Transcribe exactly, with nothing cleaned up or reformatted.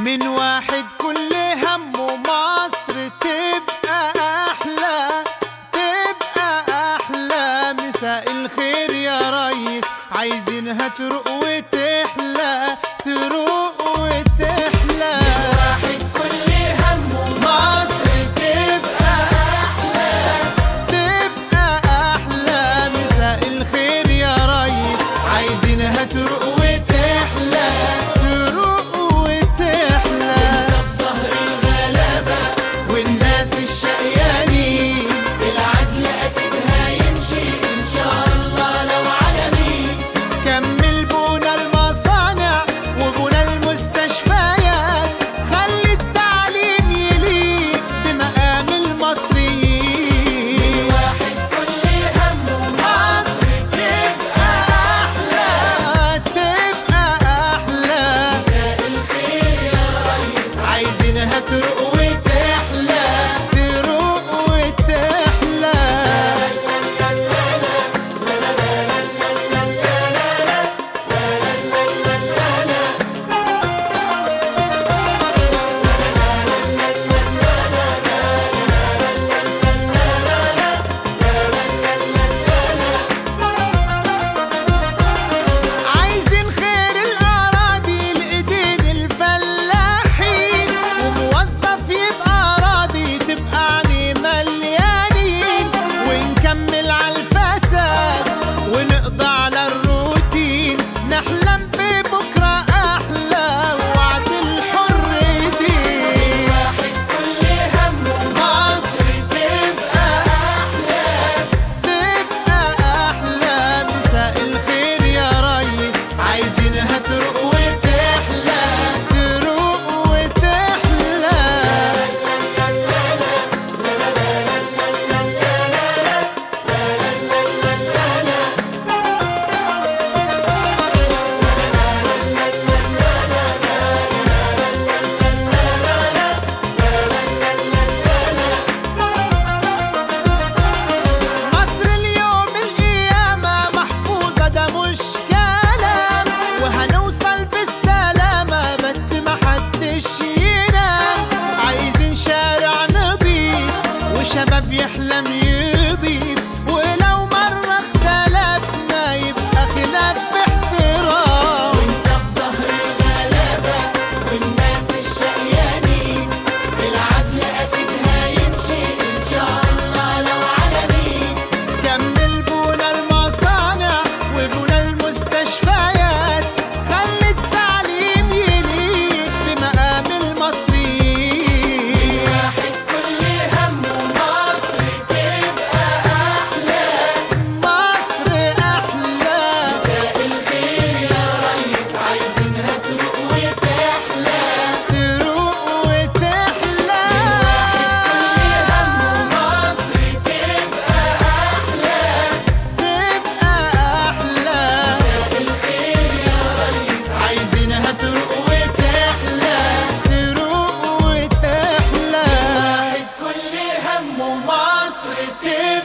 من واحد كل همه مصر تبقى أحلى، تبقى أحلى. مساء الخير يا ريس، عايزينها تروق وتحلى، تروق وتحلى. من واحد كل همه مصر تبقى أحلى، تبقى أحلى. مساء الخير يا ريس، عايزينها تروق وتحلى، تروق وتحلى. في ظهر الغلابة والناس الشقيانين، العدل أكيد هيمشي إن شاء الله لو على مين. كمل بونا المصانع وبونا المستشفيات، خلي التعليم يليق بمقام المصريين. من واحد كل همه مصر تبقى أحلى، تبقى أحلى. مساء الخير يا ريس، عايزينها تروق وتحلى، تروق وتحلى. عايزين خير الأراضي لإيدين الفلاحين، وموظف يبقى راضي تبقى عينيه مليانين، ونكمل عالفساد ونقضى على الروتين، نحلم ببكرة أحلى ووعد الحر دين. واحد كل همه مصر تبقى أحلى، تبقى أحلى. مساء الخير يا ريس، عايزينها تروق وتحلى، تروق وتحلى. مصر اليوم القيامة محفوظة، ده مش كلام، وهنوصل بالسلامة بس محدش ينام. عايزين شارع نضيف وشباب يحلم يضيف، ولو مرة اختلفنا يبقى خلاف باحترام. وانت في ظهر الغلابة والناس الشقيانين، العدل أكيد هيمشي إن شاء الله لو على مين. كمل بونا المصانع وبونا المستشفيات، خلي التعليم يليق بمقام المصريين. واحد كل همه مصر تبقى أحلى، مصر أحلى. مساء الخير يا ريس، عايزينها تروق وتحلى. تروق وتحلى. كل همه مصر تبقى أحلى، تبقى أحلى. مساء الخير يا ريس، عايزينها تروق وتحلى، تروق وتحلى. واحد كل همه مصر تبقى